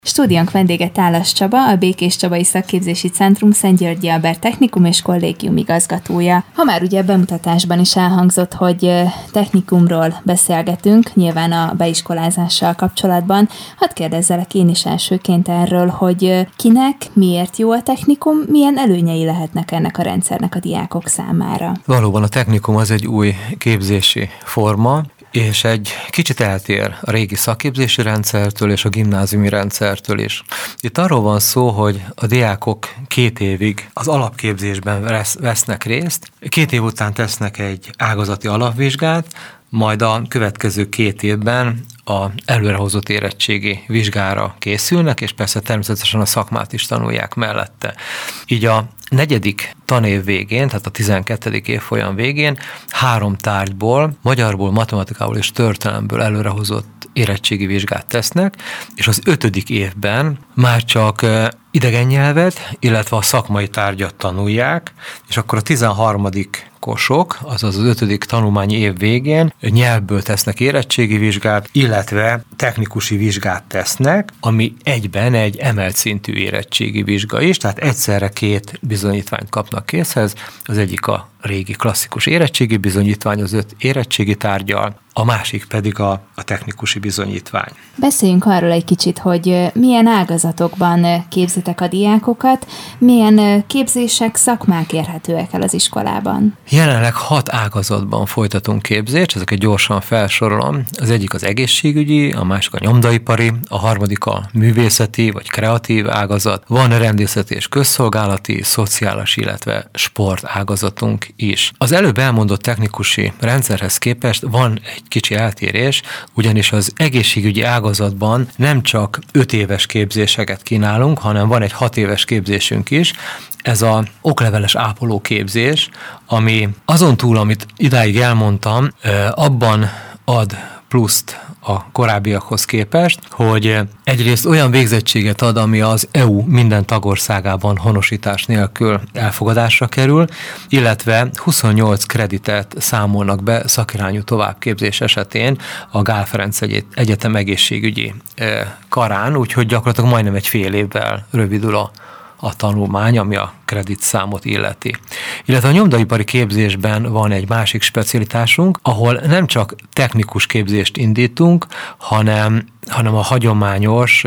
Stúdiónk vendége Tálas Csaba, a Békés Csabai Szakképzési Centrum Szent-Györgyi Albert Technikum és Kollégium igazgatója. Ha már ugye bemutatásban is elhangzott, hogy technikumról beszélgetünk, nyilván a beiskolázással kapcsolatban, hadd kérdezzelek én is elsőként erről, hogy kinek, miért jó a technikum, milyen előnyei lehetnek ennek a rendszernek a diákok számára? Valóban a technikum az egy új képzési forma, és egy kicsit eltér a régi szakképzési rendszertől és a gimnáziumi rendszertől is. Itt arról van szó, hogy a diákok 2 évig az alapképzésben vesznek részt, 2 év után tesznek egy ágazati alapvizsgát, majd a következő 2 évben a előrehozott érettségi vizsgára készülnek, és persze természetesen a szakmát is tanulják mellette. Így a 4. tanév végén, tehát a 12. évfolyam végén 3 tárgyból, magyarból, matematikából és történelemből előrehozott érettségi vizsgát tesznek, és az 5. évben már csak idegen nyelvet, illetve a szakmai tárgyat tanulják, és akkor a 13. kosok, azaz az 5. tanulmányi év végén nyelvből tesznek érettségi vizsgát, illetve technikusi vizsgát tesznek, ami egyben egy emelt szintű érettségi vizsga is, tehát egyszerre 2 bizonyítványt kapnak készhez, az egyik a régi klasszikus érettségi bizonyítvány az 5 érettségi tárgyal, a másik pedig a technikusi bizonyítvány. Beszéljünk arról egy kicsit, hogy milyen ágazatokban képzitek a diákokat, milyen képzések, szakmák érhetőek el az iskolában. Jelenleg 6 ágazatban folytatunk képzést, ezeket gyorsan felsorolom. Az egyik az egészségügyi, a másik a nyomdaipari, a harmadik a művészeti vagy kreatív ágazat, van rendészeti és közszolgálati, szociális, illetve sport ágazatunk is. Az előbb elmondott technikusi rendszerhez képest van egy kicsi eltérés, ugyanis az egészségügyi ágazatban nem csak 5 éves képzéseket kínálunk, hanem van egy 6 éves képzésünk is. Ez az okleveles ápoló képzés, ami azon túl, amit idáig elmondtam, abban ad pluszt a korábbiakhoz képest, hogy egyrészt olyan végzettséget ad, ami az EU minden tagországában honosítás nélkül elfogadásra kerül, illetve 28 kreditet számolnak be szakirányú továbbképzés esetén a Gál Ferenc Egyetem egészségügyi karán, úgyhogy gyakorlatilag majdnem egy fél évvel rövidül a tanulmány, ami a kreditszámot illeti. Illetve a nyomdaipari képzésben van egy másik specialitásunk, ahol nem csak technikus képzést indítunk, hanem a hagyományos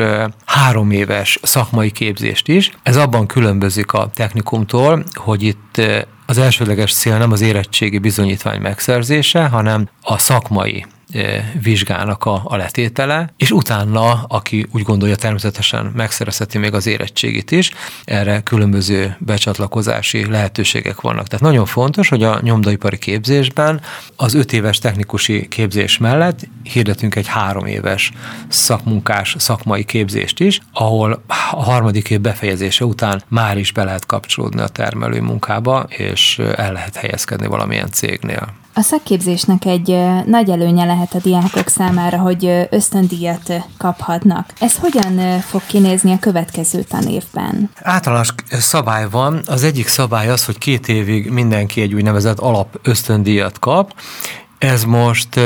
3 éves szakmai képzést is. Ez abban különbözik a technikumtól, hogy itt az elsődleges cél nem az érettségi bizonyítvány megszerzése, hanem a szakmai vizsgának a letétele, és utána, aki úgy gondolja, természetesen megszerezheti még az érettségit is, erre különböző becsatlakozási lehetőségek vannak. Tehát nagyon fontos, hogy a nyomdaipari képzésben az 5 éves technikusi képzés mellett hirdetünk egy 3 éves szakmunkás szakmai képzést is, ahol a 3. év befejezése után már is be lehet kapcsolódni a termelő munkába, és el lehet helyezkedni valamilyen cégnél. A szakképzésnek egy nagy előnye lehet a diákok számára, hogy ösztöndíjat kaphatnak. Ez hogyan fog kinézni a következő tanévben? Általános szabály van. Az egyik szabály az, hogy 2 évig mindenki egy úgynevezett alap ösztöndíjat kap. Ez most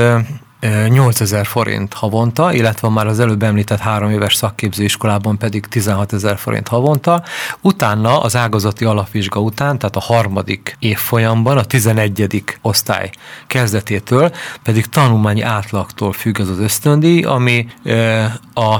8000 forint havonta, illetve már az előbb említett 3 éves szakképzőiskolában pedig 16 000 forint havonta. Utána az ágazati alapvizsga után, tehát a 3. évfolyamban, a 11. osztály kezdetétől pedig tanulmányi átlagtól függ az ösztöndíj, ami a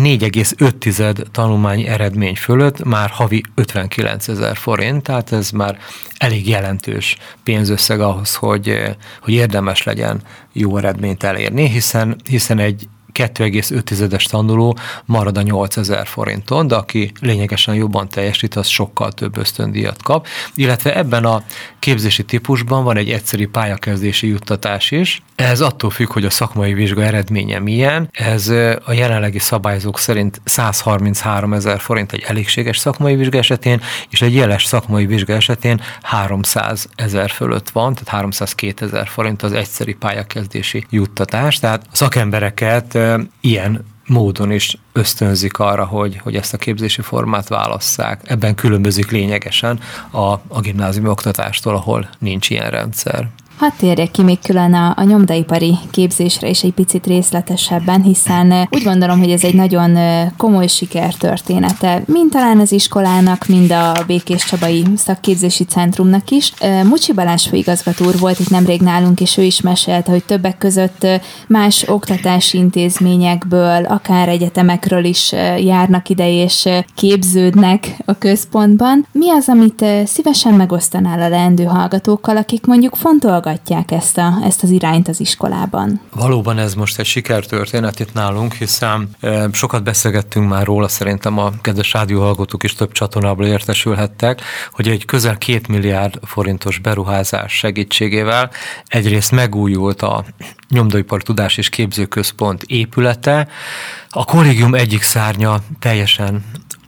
4,5 tanulmányi eredmény fölött már havi 59 000 forint, tehát ez már elég jelentős pénzösszeg ahhoz, hogy érdemes legyen jó eredményt elérni, hiszen egy 2,5-es tanuló marad a 8000 forinton, de aki lényegesen jobban teljesít, az sokkal több ösztöndíjat kap, illetve ebben a képzési típusban van egy egyszeri pályakezdési juttatás is. Ez attól függ, hogy a szakmai vizsga eredménye milyen. Ez a jelenlegi szabályzók szerint 133 000 forint egy elégséges szakmai vizsga esetén, és egy jeles szakmai vizsga esetén 300 000 fölött van, tehát 302 000 forint az egyszeri pályakezdési juttatás. Tehát a szakembereket ilyen módon is ösztönzik arra, hogy ezt a képzési formát válasszák. Ebben különbözik lényegesen a gimnáziumi oktatástól, ahol nincs ilyen rendszer. Hadd térjek ki még külön a nyomdaipari képzésre is egy picit részletesebben, hiszen úgy gondolom, hogy ez egy nagyon komoly sikertörténete, mind talán az iskolának, mind a Békéscsabai Szakképzési Centrumnak is. Mucsi Balázs főigazgató úr volt itt nemrég nálunk, és ő is mesélte, hogy többek között más oktatási intézményekből, akár egyetemekről is járnak ide, és képződnek a központban. Mi az, amit szívesen megosztanál a leendő hallgatókkal, akik mondjuk fontolgatják ezt az irányt az iskolában? Valóban ez most egy sikertörténet itt nálunk, hiszen sokat beszélgettünk már róla, szerintem a kedves rádióhallgatók is több csatornából értesülhettek, hogy egy közel 2 milliárd forintos beruházás segítségével egyrészt megújult a Nyomdaipari Tudás és Képzőközpont épülete, a kollégium egyik szárnya teljesen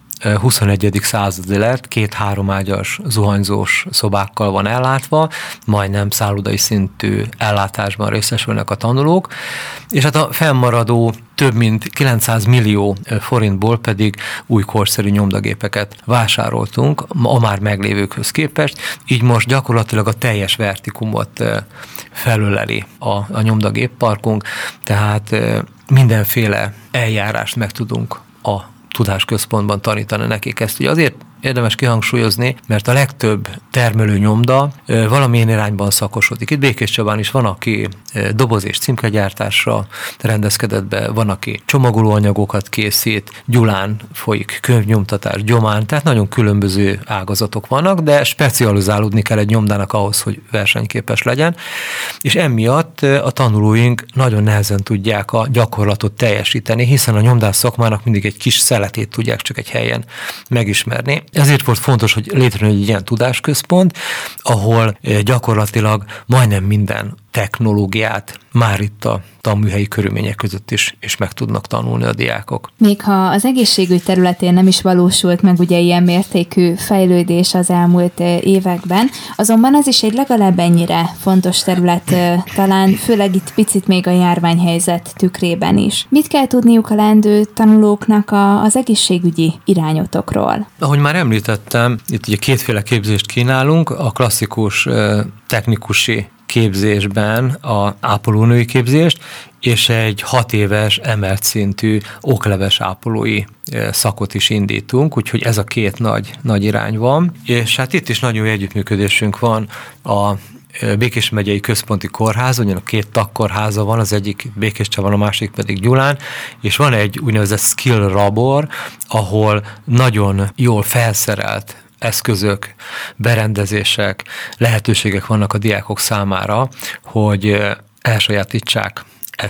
21. századi lett, 2-3 ágyas zuhanyzós szobákkal van ellátva, majdnem szállodai szintű ellátásban részesülnek a tanulók, és hát a fennmaradó több mint 900 millió forintból pedig új korszerű nyomdagépeket vásároltunk a már meglévőkhöz képest, így most gyakorlatilag a teljes vertikumot felöleli a nyomdagépparkunk, tehát mindenféle eljárást meg tudunk a tudásközpontban tanítani nekik. Ezt ugye azért érdemes kihangsúlyozni, mert a legtöbb termelő nyomda valamilyen irányban szakosodik. Itt Békéscsabán is van, aki doboz és címkegyártásra rendezkedett be, van, aki csomagolóanyagokat készít, Gyulán folyik könyvnyomtatás, Gyomán, tehát nagyon különböző ágazatok vannak, de specializálódni kell egy nyomdának ahhoz, hogy versenyképes legyen, és emiatt a tanulóink nagyon nehezen tudják a gyakorlatot teljesíteni, hiszen a nyomdás szakmának mindig egy kis szeletét tudják csak egy helyen megismerni. Ezért volt fontos, hogy létrejön egy ilyen tudásközpont, ahol gyakorlatilag majdnem minden technológiát már itt a tanműhelyi körülmények között is meg tudnak tanulni a diákok. Még ha az egészségügy területén nem is valósult meg ugye ilyen mértékű fejlődés az elmúlt években, azonban ez is egy legalább ennyire fontos terület, talán főleg itt picit még a járványhelyzet tükrében is. Mit kell tudniuk a leendő tanulóknak az egészségügyi irányotokról? Ahogy már említettem, itt ugye kétféle képzést kínálunk, a klasszikus technikusi képzésben a ápolónői képzést, és egy 6 éves emelt szintű okleves ápolói szakot is indítunk, úgyhogy ez a két nagy irány van. És hát itt is nagyon jó együttműködésünk van a Békés megyei központi kórház, ugyan a 2 tagkórháza van, az egyik Békéscsabán, a másik pedig Gyulán, és van egy úgynevezett skill labor, ahol nagyon jól felszerelt eszközök, berendezések, lehetőségek vannak a diákok számára, hogy elsajátítsák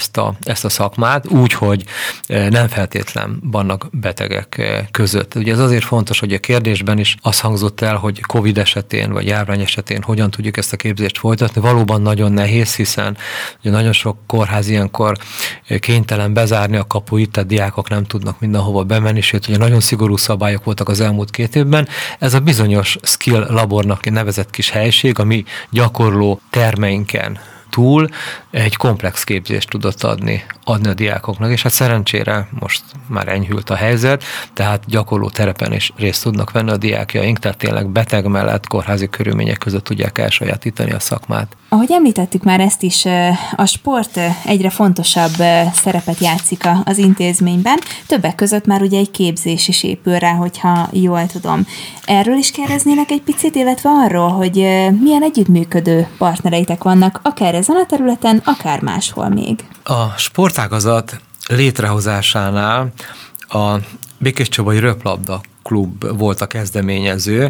ezt a szakmát, úgy, hogy nem feltétlen vannak betegek között. Ugye ez azért fontos, hogy a kérdésben is az hangzott el, hogy Covid esetén, vagy járvány esetén hogyan tudjuk ezt a képzést folytatni. Valóban nagyon nehéz, hiszen ugye nagyon sok kórház ilyenkor kénytelen bezárni a kapuit, tehát diákok nem tudnak mindenhova bemenni, sőt, ugye nagyon szigorú szabályok voltak az elmúlt 2 évben. Ez a bizonyos skill labornak nevezett kis helység, ami gyakorló termeinken túl egy komplex képzést tudott adni a diákoknak, és hát szerencsére most már enyhült a helyzet, tehát gyakorló terepen is részt tudnak venni a diákjaink, tehát tényleg beteg mellett kórházi körülmények között tudják elsajátítani a szakmát. Ahogy említettük már ezt is, a sport egyre fontosabb szerepet játszik az intézményben, többek között már ugye egy képzés is épül rá, hogyha jól tudom. Erről is kérdeznének egy picit, illetve arról, hogy milyen együttműködő partnereitek vannak, akár ezen a területen, akár máshol még. A sportágazat létrehozásánál a Békéscsabai Röplabda Klub volt a kezdeményező.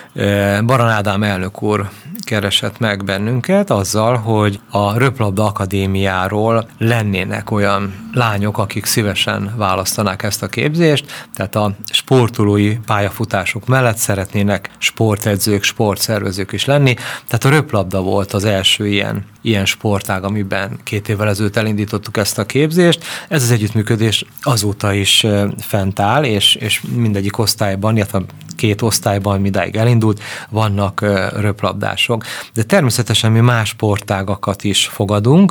Baran Ádám elnök úr keresett meg bennünket azzal, hogy a Röplabda Akadémiáról lennének olyan lányok, akik szívesen választanák ezt a képzést, tehát a sportolói pályafutások mellett szeretnének sportedzők, sportszervezők is lenni, tehát a röplabda volt az első ilyen sportág, amiben 2 évvel ezelőtt elindítottuk ezt a képzést. Ez az együttműködés azóta is fent áll, és mindegyik osztályban, illetve 2 osztályban, midáig elindult, vannak röplabdások. De természetesen mi más sportágakat is fogadunk.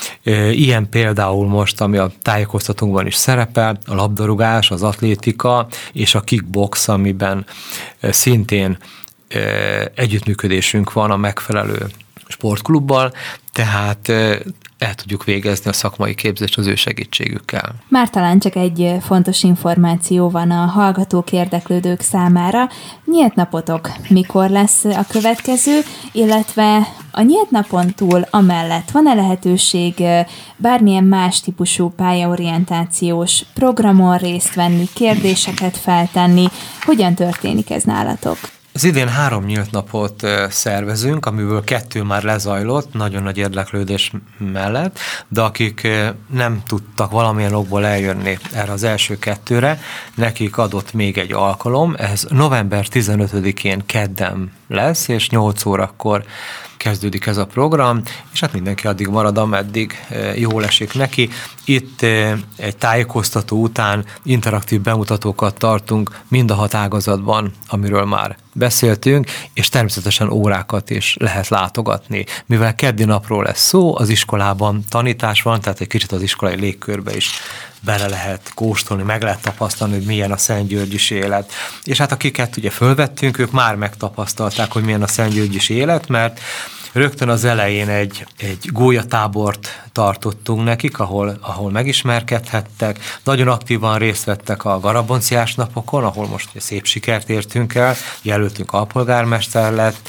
Ilyen például most, ami a tájékoztatónkban is szerepel, a labdarúgás, az atlétika és a kickbox, amiben szintén együttműködésünk van a megfelelő sportklubbal, tehát el tudjuk végezni a szakmai képzést az ő segítségükkel. Már talán csak egy fontos információ van a hallgatók, érdeklődők számára. Nyílt napotok mikor lesz a következő, illetve a nyílt napon túl amellett van-e lehetőség bármilyen más típusú pályaorientációs programon részt venni, kérdéseket feltenni? Hogyan történik ez nálatok? Az idén 3 nyílt napot szervezünk, amiből 2 már lezajlott, nagyon nagy érdeklődés mellett, de akik nem tudtak valamilyen okból eljönni erre az első 2-re, nekik adott még egy alkalom, ez november 15-én kedden lesz, és 8 órakor kezdődik ez a program, és hát mindenki addig marad, ameddig jól esik neki. Itt egy tájékoztató után interaktív bemutatókat tartunk mind a 6 ágazatban, amiről már beszéltünk, és természetesen órákat is lehet látogatni. Mivel keddi napról lesz szó, az iskolában tanítás van, tehát egy kicsit az iskolai légkörbe is bele lehet kóstolni, meg lehet tapasztalni, hogy milyen a szentgyörgyis élet. És hát akiket ugye fölvettünk, ők már megtapasztalták, hogy milyen a szentgyörgyis élet, mert rögtön az elején egy gólyatábort tartottunk nekik, ahol megismerkedhettek. Nagyon aktívan részt vettek a Garabonciás napokon, ahol most szép sikert értünk el, jelöltünk alpolgármester lett,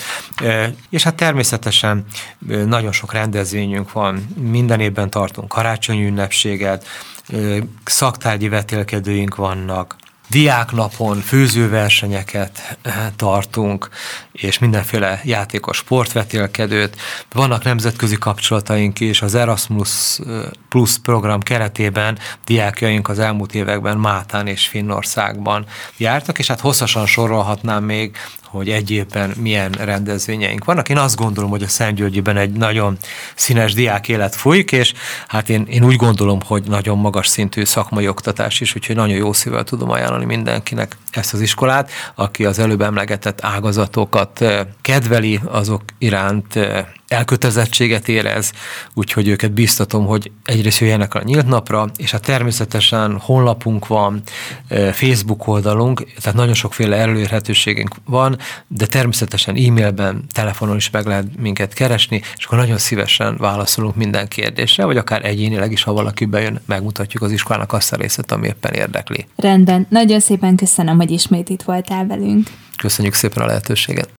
és hát természetesen nagyon sok rendezvényünk van, minden évben tartunk karácsonyi ünnepséget, szaktárgyi vetélkedőink vannak, diáknapon főzőversenyeket tartunk, és mindenféle játékos sportvetélkedőt. Vannak nemzetközi kapcsolataink is, az Erasmus Plus program keretében diákjaink az elmúlt években Máltán és Finnországban jártak, és hát hosszasan sorolhatnám még, hogy egy évben milyen rendezvényeink vannak. Én azt gondolom, hogy a Szentgyörgyiben egy nagyon színes diák élet folyik, és hát én úgy gondolom, hogy nagyon magas szintű szakmai oktatás is, úgyhogy nagyon jó szívvel tudom ajánlani mindenkinek ezt az iskolát, aki az előbb emlegetett ágazatokat kedveli, azok iránt elkötelezettséget érez, úgyhogy őket biztatom, hogy egyrészt jöjjenek a nyílt napra, és hát természetesen honlapunk van, Facebook oldalunk, tehát nagyon sokféle elérhetőségünk van, de természetesen e-mailben, telefonon is meg lehet minket keresni, és akkor nagyon szívesen válaszolunk minden kérdésre, vagy akár egyénileg is, ha valaki bejön, megmutatjuk az iskolának azt a részét, ami éppen érdekli. Rendben. Nagyon szépen köszönöm, hogy ismét itt voltál velünk. Köszönjük szépen a lehetőséget.